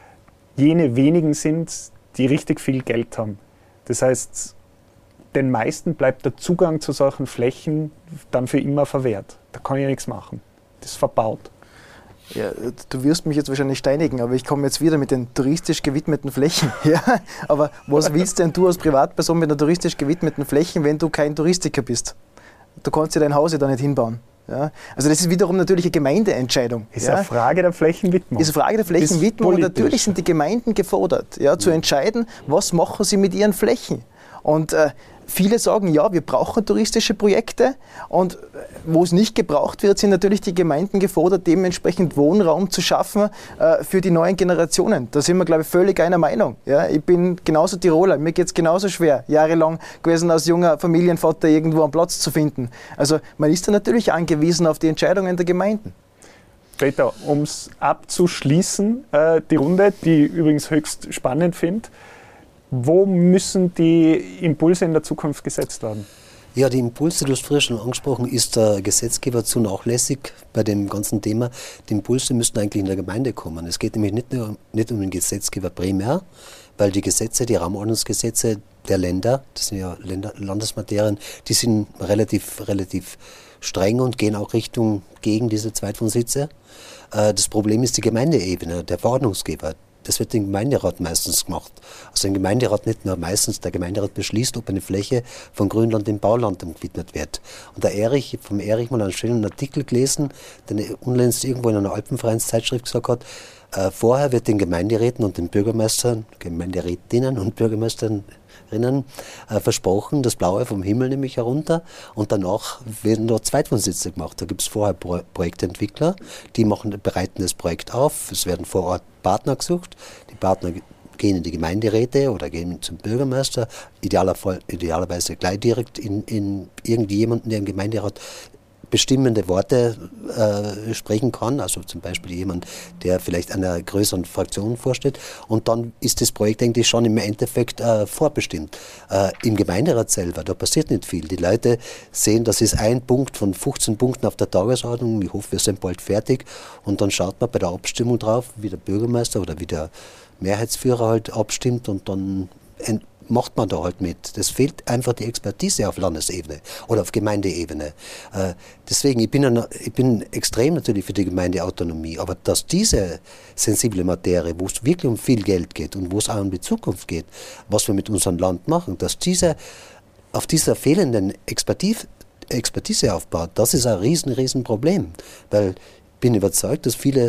jene wenigen sind, die richtig viel Geld haben. Das heißt, den meisten bleibt der Zugang zu solchen Flächen dann für immer verwehrt. Da kann ich ja nichts machen. Das ist verbaut. Ja, du wirst mich jetzt wahrscheinlich steinigen, aber ich komme jetzt wieder mit den touristisch gewidmeten Flächen. Ja, aber was willst denn du als Privatperson mit den touristisch gewidmeten Flächen, wenn du kein Touristiker bist? Du kannst dir dein Haus ja da nicht hinbauen. Ja, also das ist wiederum natürlich eine Gemeindeentscheidung. Ist ja. eine Frage der Flächenwidmung. Ist eine Frage der Flächenwidmung und natürlich sind die Gemeinden gefordert, ja, zu entscheiden, was machen sie mit ihren Flächen. Und äh, viele sagen, ja, wir brauchen touristische Projekte und wo es nicht gebraucht wird, sind natürlich die Gemeinden gefordert, dementsprechend Wohnraum zu schaffen äh, für die neuen Generationen. Da sind wir, glaube ich, völlig einer Meinung. Ja, ich bin genauso Tiroler, mir geht es genauso schwer, jahrelang gewesen als junger Familienvater irgendwo einen Platz zu finden. Also man ist da natürlich angewiesen auf die Entscheidungen der Gemeinden. Peter, um es abzuschließen, äh, die Runde, die ich übrigens höchst spannend finde, wo müssen die Impulse in der Zukunft gesetzt werden? Ja, die Impulse, du hast früher schon angesprochen, ist der Gesetzgeber zu nachlässig bei dem ganzen Thema. Die Impulse müssten eigentlich in der Gemeinde kommen. Es geht nämlich nicht nur nicht um den Gesetzgeber primär, weil die Gesetze, die Rahmenordnungsgesetze der Länder, das sind ja Länder, Landesmaterien, die sind relativ, relativ streng und gehen auch Richtung gegen diese Zweitwohnsitze. Das Problem ist die Gemeindeebene, der Verordnungsgeber. Das wird im Gemeinderat meistens gemacht. Also im Gemeinderat nicht nur meistens, der Gemeinderat beschließt, ob eine Fläche von Grünland in Bauland umgewidmet wird. Und der Erich, vom Erich mal einen schönen Artikel gelesen, den er unlängst irgendwo in einer Alpenvereinszeitschrift gesagt hat, äh, vorher wird den Gemeinderäten und den Bürgermeistern, Gemeinderätinnen und Bürgermeisterinnen äh, versprochen, das Blaue vom Himmel nämlich herunter und danach werden dort Zweitwohnsitze gemacht. Da gibt es vorher Pro- Projektentwickler, die machen, bereiten das Projekt auf, es werden vor Ort Partner gesucht, die Partner gehen in die Gemeinderäte oder gehen zum Bürgermeister, idealerweise, idealerweise gleich direkt in, in irgendjemanden, der im Gemeinderat bestimmende Worte äh, sprechen kann, also zum Beispiel jemand, der vielleicht einer größeren Fraktion vorsteht, und dann ist das Projekt eigentlich schon im Endeffekt äh, vorbestimmt. Äh, Im Gemeinderat selber, da passiert nicht viel. Die Leute sehen, das ist ein Punkt von fünfzehn Punkten auf der Tagesordnung, ich hoffe, wir sind bald fertig, und dann schaut man bei der Abstimmung drauf, wie der Bürgermeister oder wie der Mehrheitsführer halt abstimmt, und dann macht man da halt mit. Das fehlt einfach die Expertise auf Landesebene oder auf Gemeindeebene. Äh, deswegen, ich bin, ein, ich bin extrem natürlich für die Gemeindeautonomie, aber dass diese sensible Materie, wo es wirklich um viel Geld geht und wo es auch um die Zukunft geht, was wir mit unserem Land machen, dass diese auf dieser fehlenden Expertise, Expertise aufbaut, das ist ein riesen, riesen Problem. Weil ich bin überzeugt, dass viele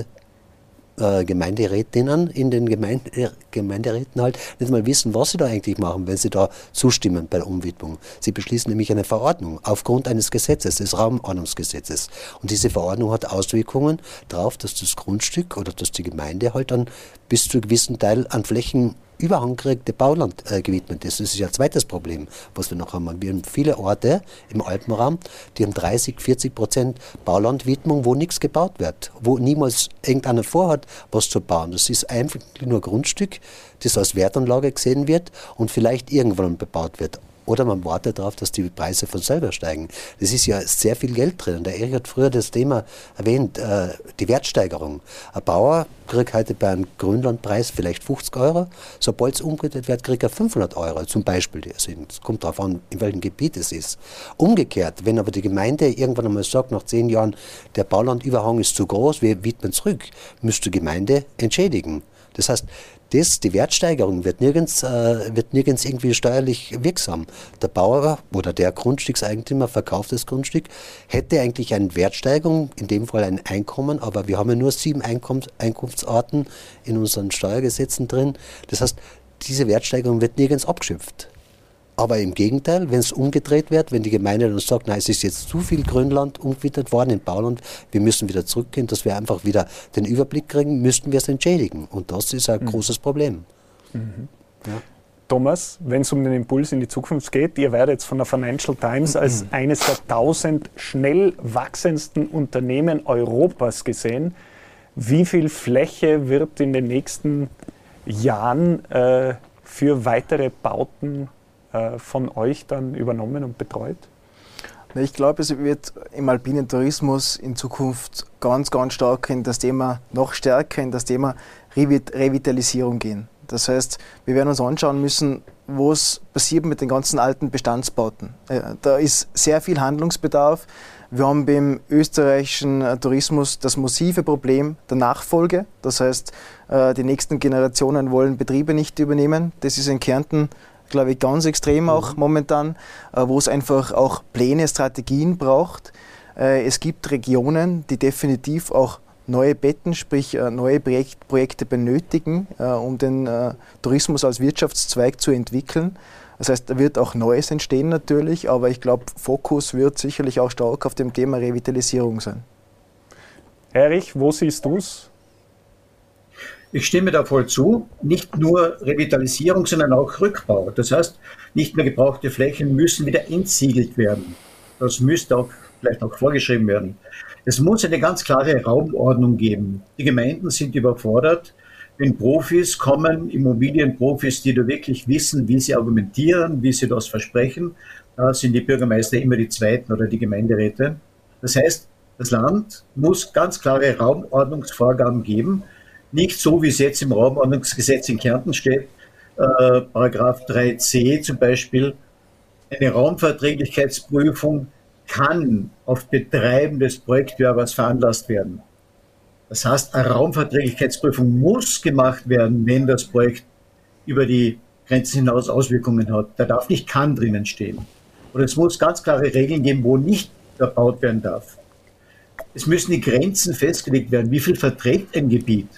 Gemeinderätinnen in den Gemeinde, Gemeinderäten halt nicht mal wissen, was sie da eigentlich machen, wenn sie da zustimmen bei der Umwidmung. Sie beschließen nämlich eine Verordnung aufgrund eines Gesetzes, des Raumordnungsgesetzes. Und diese Verordnung hat Auswirkungen darauf, dass das Grundstück oder dass die Gemeinde halt dann bis zu einem gewissen Teil an Flächen Überhang kriegt, der Bauland äh, gewidmet ist. Das ist ja ein zweites Problem, was wir noch haben. Wir haben viele Orte im Alpenraum, die haben dreißig, vierzig Prozent Baulandwidmung, wo nichts gebaut wird, wo niemals irgendeiner vorhat, was zu bauen. Das ist einfach nur ein Grundstück, das als Wertanlage gesehen wird und vielleicht irgendwann bebaut wird. Oder man wartet darauf, dass die Preise von selber steigen. Das ist ja sehr viel Geld drin. Der Erich hat früher das Thema erwähnt, äh, die Wertsteigerung. Ein Bauer kriegt heute bei einem Grünlandpreis vielleicht fünfzig Euro. Sobald es umgedreht wird, kriegt er fünfhundert Euro zum Beispiel. Es kommt darauf an, in welchem Gebiet es ist. Umgekehrt, wenn aber die Gemeinde irgendwann einmal sagt, nach zehn Jahren, der Baulandüberhang ist zu groß, wir widmen zurück, müsste die Gemeinde entschädigen. Das heißt, das, die Wertsteigerung wird nirgends, äh, wird nirgends irgendwie steuerlich wirksam. Der Bauer oder der Grundstückseigentümer verkauft das Grundstück, hätte eigentlich eine Wertsteigerung, in dem Fall ein Einkommen, aber wir haben ja nur sieben Einkommens Einkunftsarten in unseren Steuergesetzen drin. Das heißt, diese Wertsteigerung wird nirgends abgeschöpft. Aber im Gegenteil, wenn es umgedreht wird, wenn die Gemeinde dann sagt, nein, es ist jetzt zu viel Grünland umgewidmet worden in Bauland, wir müssen wieder zurückgehen, dass wir einfach wieder den Überblick kriegen, müssten wir es entschädigen. Und das ist ein mhm. großes Problem. Mhm. Ja. Thomas, wenn es um den Impuls in die Zukunft geht, ihr werdet jetzt von der Financial Times als mhm. eines der tausend schnell wachsendsten Unternehmen Europas gesehen. Wie viel Fläche wird in den nächsten Jahren äh, für weitere Bauten von euch dann übernommen und betreut? Ich glaube, es wird im alpinen Tourismus in Zukunft ganz, ganz stark in das Thema, noch stärker in das Thema Revitalisierung gehen. Das heißt, wir werden uns anschauen müssen, was passiert mit den ganzen alten Bestandsbauten. Da ist sehr viel Handlungsbedarf. Wir haben beim österreichischen Tourismus das massive Problem der Nachfolge. Das heißt, die nächsten Generationen wollen Betriebe nicht übernehmen. Das ist in Kärnten, glaube ich, ganz extrem auch mhm. momentan, wo es einfach auch Pläne, Strategien braucht. Es gibt Regionen, die definitiv auch neue Betten, sprich neue Projekt, Projekte benötigen, um den Tourismus als Wirtschaftszweig zu entwickeln. Das heißt, da wird auch Neues entstehen natürlich, aber ich glaube, Fokus wird sicherlich auch stark auf dem Thema Revitalisierung sein. Erich, wo siehst du es? Ich stimme da voll zu. Nicht nur Revitalisierung, sondern auch Rückbau. Das heißt, nicht mehr gebrauchte Flächen müssen wieder entsiegelt werden. Das müsste auch vielleicht auch vorgeschrieben werden. Es muss eine ganz klare Raumordnung geben. Die Gemeinden sind überfordert. Wenn Profis kommen, Immobilienprofis, die da wirklich wissen, wie sie argumentieren, wie sie das versprechen, da sind die Bürgermeister immer die Zweiten oder die Gemeinderäte. Das heißt, das Land muss ganz klare Raumordnungsvorgaben geben. Nicht so, wie es jetzt im Raumordnungsgesetz in Kärnten steht, äh, Paragraph drei c zum Beispiel, eine Raumverträglichkeitsprüfung kann auf Betreiben des Projektwerbers veranlasst werden. Das heißt, eine Raumverträglichkeitsprüfung muss gemacht werden, wenn das Projekt über die Grenzen hinaus Auswirkungen hat. Da darf nicht kann drinnen stehen. Und es muss ganz klare Regeln geben, wo nicht erbaut werden darf. Es müssen die Grenzen festgelegt werden. Wie viel verträgt ein Gebiet?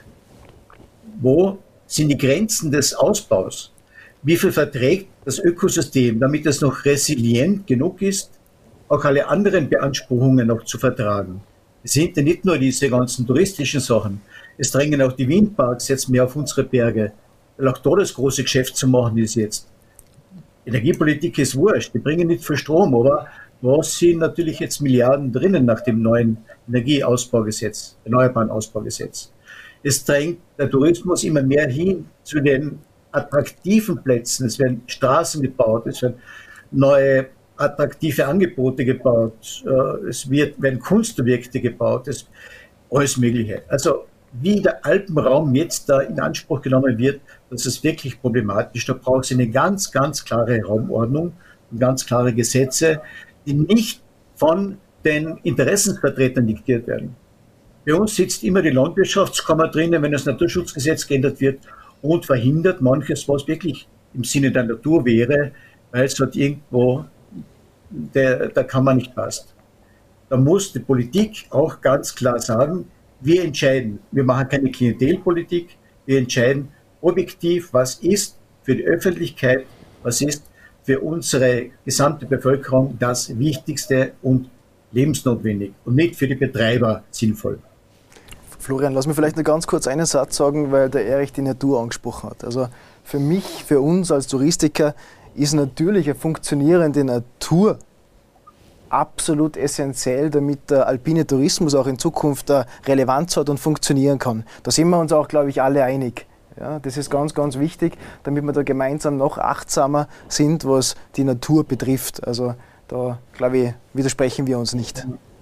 Wo sind die Grenzen des Ausbaus? Wie viel verträgt das Ökosystem, damit es noch resilient genug ist, auch alle anderen Beanspruchungen noch zu vertragen? Es sind ja nicht nur diese ganzen touristischen Sachen. Es drängen auch die Windparks jetzt mehr auf unsere Berge. weil auch da das große Geschäft zu machen ist jetzt. Energiepolitik ist wurscht, die bringen nicht viel Strom, aber da sind natürlich jetzt Milliarden drinnen nach dem neuen Energieausbaugesetz, Erneuerbaren Ausbaugesetz. Es drängt der Tourismus immer mehr hin zu den attraktiven Plätzen. Es werden Straßen gebaut, es werden neue attraktive Angebote gebaut, es wird, werden Kunstobjekte gebaut, es, alles Mögliche. Also wie der Alpenraum jetzt da in Anspruch genommen wird, das ist wirklich problematisch. Da braucht es eine ganz, ganz klare Raumordnung und ganz klare Gesetze, die nicht von den Interessensvertretern diktiert werden. Bei uns sitzt immer die Landwirtschaftskammer drinnen, wenn das Naturschutzgesetz geändert wird und verhindert manches, was wirklich im Sinne der Natur wäre, weil es dort irgendwo der, der Kammer nicht passt. Da muss die Politik auch ganz klar sagen, wir entscheiden, wir machen keine Klientelpolitik, wir entscheiden objektiv, was ist für die Öffentlichkeit, was ist für unsere gesamte Bevölkerung das Wichtigste und lebensnotwendig und nicht für die Betreiber sinnvoll. Florian, lass mich vielleicht noch ganz kurz einen Satz sagen, weil der Erich die Natur angesprochen hat. Also für mich, für uns als Touristiker ist natürlich eine funktionierende Natur absolut essentiell, damit der alpine Tourismus auch in Zukunft Relevanz hat und funktionieren kann. Da sind wir uns auch, glaube ich, alle einig. Ja, das ist ganz, ganz wichtig, damit wir da gemeinsam noch achtsamer sind, was die Natur betrifft. Also da, glaube ich, widersprechen wir uns nicht.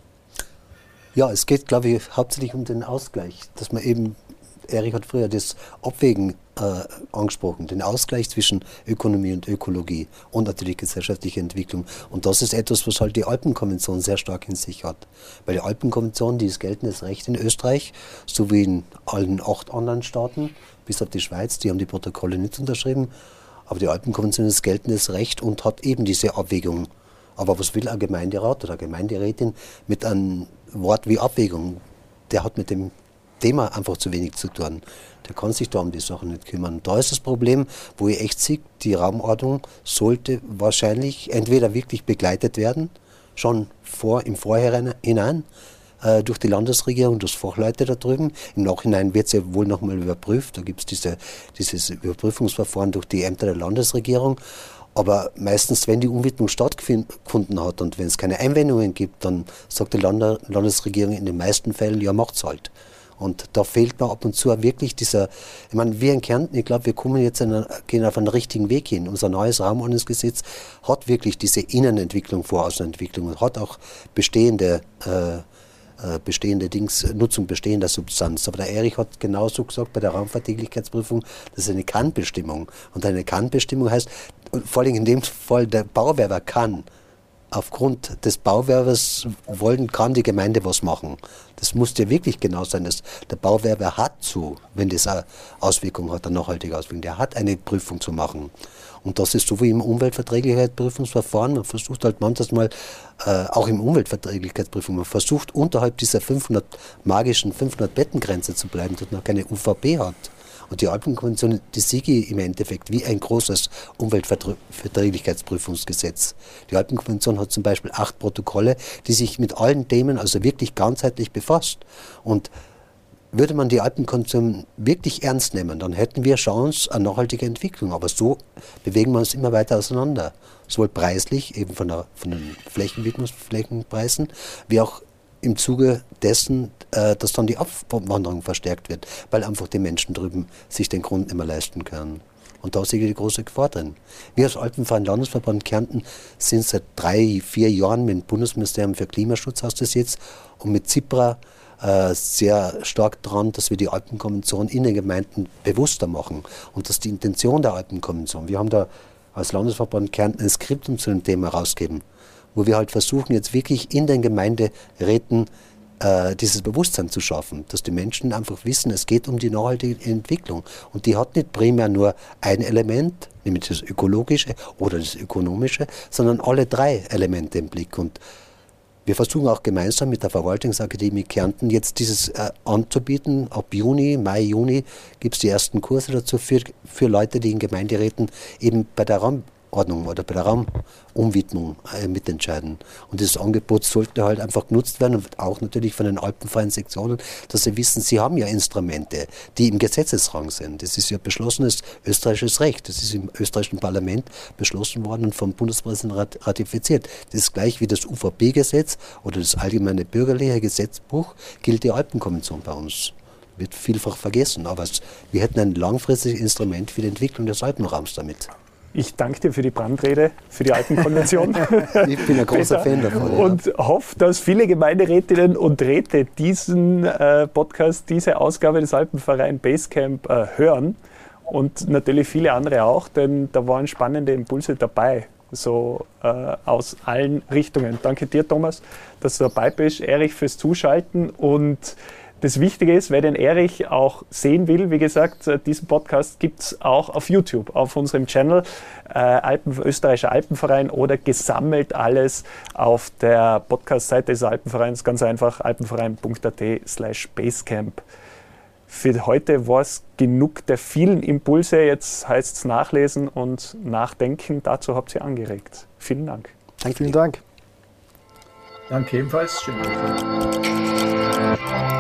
Ja, es geht, glaube ich, hauptsächlich um den Ausgleich, dass man eben, Erich hat früher das Abwägen äh, angesprochen, den Ausgleich zwischen Ökonomie und Ökologie und natürlich gesellschaftliche Entwicklung. Und das ist etwas, was halt die Alpenkonvention sehr stark in sich hat. Weil die Alpenkonvention, die ist geltendes Recht in Österreich, so wie in allen acht anderen Staaten, bis auf die Schweiz, die haben die Protokolle nicht unterschrieben. Aber die Alpenkonvention ist geltendes Recht und hat eben diese Abwägung. Aber was will ein Gemeinderat oder eine Gemeinderätin mit einem Wort wie Abwägung? Der hat mit dem Thema einfach zu wenig zu tun. Der kann sich da um die Sachen nicht kümmern. Da ist das Problem, wo ich echt sehe, die Raumordnung sollte wahrscheinlich entweder wirklich begleitet werden, schon vor, im Vorhinein, äh, durch die Landesregierung, durch Fachleute da drüben. Im Nachhinein wird es ja wohl nochmal überprüft. Da gibt es diese, dieses Überprüfungsverfahren durch die Ämter der Landesregierung. Aber meistens, wenn die Umwidmung stattgefunden hat und wenn es keine Einwendungen gibt, dann sagt die Lande- Landesregierung in den meisten Fällen, ja, macht's halt. Und da fehlt mir ab und zu wirklich dieser, ich meine, wir in Kärnten, ich glaube, wir kommen jetzt in, gehen auf einen richtigen Weg hin. Unser neues Raumordnungsgesetz hat wirklich diese Innenentwicklung vor Außenentwicklung und hat auch bestehende, äh, bestehende Dings, Nutzung bestehender Substanz. Aber der Erich hat genauso gesagt bei der Raumverträglichkeitsprüfung, das ist eine Kann-Bestimmung. Und eine Kann-Bestimmung heißt, vor allem in dem Fall, der Bauwerber kann. Aufgrund des Bauwerbers wollen, kann die Gemeinde was machen. Das muss ja wirklich genau sein, dass der Bauwerber hat zu, wenn das eine Auswirkung hat, eine nachhaltige Auswirkung, der hat eine Prüfung zu machen. Und das ist so wie im Umweltverträglichkeitsprüfungsverfahren. Man versucht halt manchmal, äh, auch im Umweltverträglichkeitsprüfung, man versucht unterhalb dieser fünfhundert magischen fünfhundert Bettengrenze zu bleiben, dass man keine U V P hat. Und die Alpenkonvention, die sieht im Endeffekt wie ein großes Umweltverträglichkeitsprüfungsgesetz. Die Alpenkonvention hat zum Beispiel acht Protokolle, die sich mit allen Themen also wirklich ganzheitlich befasst. Und würde man die Alpenkonvention wirklich ernst nehmen, dann hätten wir Chance an nachhaltige Entwicklung. Aber so bewegen wir uns immer weiter auseinander. Sowohl preislich, eben von, der, von den Flächenwidmungsflächenpreisen, wie auch im Zuge dessen, äh, dass dann die Abwanderung verstärkt wird, weil einfach die Menschen drüben sich den Grund nicht mehr leisten können. Und da sehe ich die große Gefahr drin. Wir als Alpenverein Landesverband Kärnten sind seit drei, vier Jahren mit dem Bundesministerium für Klimaschutz aus das jetzt und mit ZIPRA äh, sehr stark dran, dass wir die Alpenkonvention in den Gemeinden bewusster machen. Und das ist die Intention der Alpenkonvention. Wir haben da als Landesverband Kärnten ein Skriptum zu dem Thema rausgegeben, wo wir halt versuchen, jetzt wirklich in den Gemeinderäten äh, dieses Bewusstsein zu schaffen, dass die Menschen einfach wissen, es geht um die nachhaltige Entwicklung. Und die hat nicht primär nur ein Element, nämlich das ökologische oder das ökonomische, sondern alle drei Elemente im Blick. Und wir versuchen auch gemeinsam mit der Verwaltungsakademie Kärnten jetzt dieses äh, anzubieten. Ab Juni, Mai, Juni gibt es die ersten Kurse dazu für, für Leute, die in Gemeinderäten eben bei der Raum Raumordnung oder bei der Raumumwidmung äh, mitentscheiden. Und dieses Angebot sollte halt einfach genutzt werden, und auch natürlich von den alpenfreien Sektionen, dass sie wissen, sie haben ja Instrumente, die im Gesetzesrang sind. Das ist ja beschlossenes österreichisches Recht. Das ist im österreichischen Parlament beschlossen worden und vom Bundespräsidenten ratifiziert. Das ist gleich wie das U V B-Gesetz oder das allgemeine bürgerliche Gesetzbuch, gilt die Alpenkonvention bei uns. Wird vielfach vergessen, aber es, wir hätten ein langfristiges Instrument für die Entwicklung des Alpenraums damit. Ich danke dir für die Brandrede, für die Alpenkonvention. Ich bin ein großer Fan davon. Ja. Und hoffe, dass viele Gemeinderätinnen und Räte diesen äh, Podcast, diese Ausgabe des Alpenverein Basecamp äh, hören und natürlich viele andere auch, denn da waren spannende Impulse dabei, so äh, aus allen Richtungen. Danke dir, Thomas, dass du dabei bist, Erich fürs Zuschalten. Und das Wichtige ist, wer den Erich auch sehen will, wie gesagt, diesen Podcast gibt es auch auf YouTube, auf unserem Channel äh, Alpen, Österreichischer Alpenverein, oder gesammelt alles auf der Podcast-Seite des Alpenvereins, ganz einfach alpenverein punkt a t slash basecamp. Für heute war es genug der vielen Impulse, jetzt heißt es nachlesen und nachdenken, dazu habt ihr angeregt. Vielen Dank. Danke. Vielen Dank. Danke ebenfalls. Schönen Dank.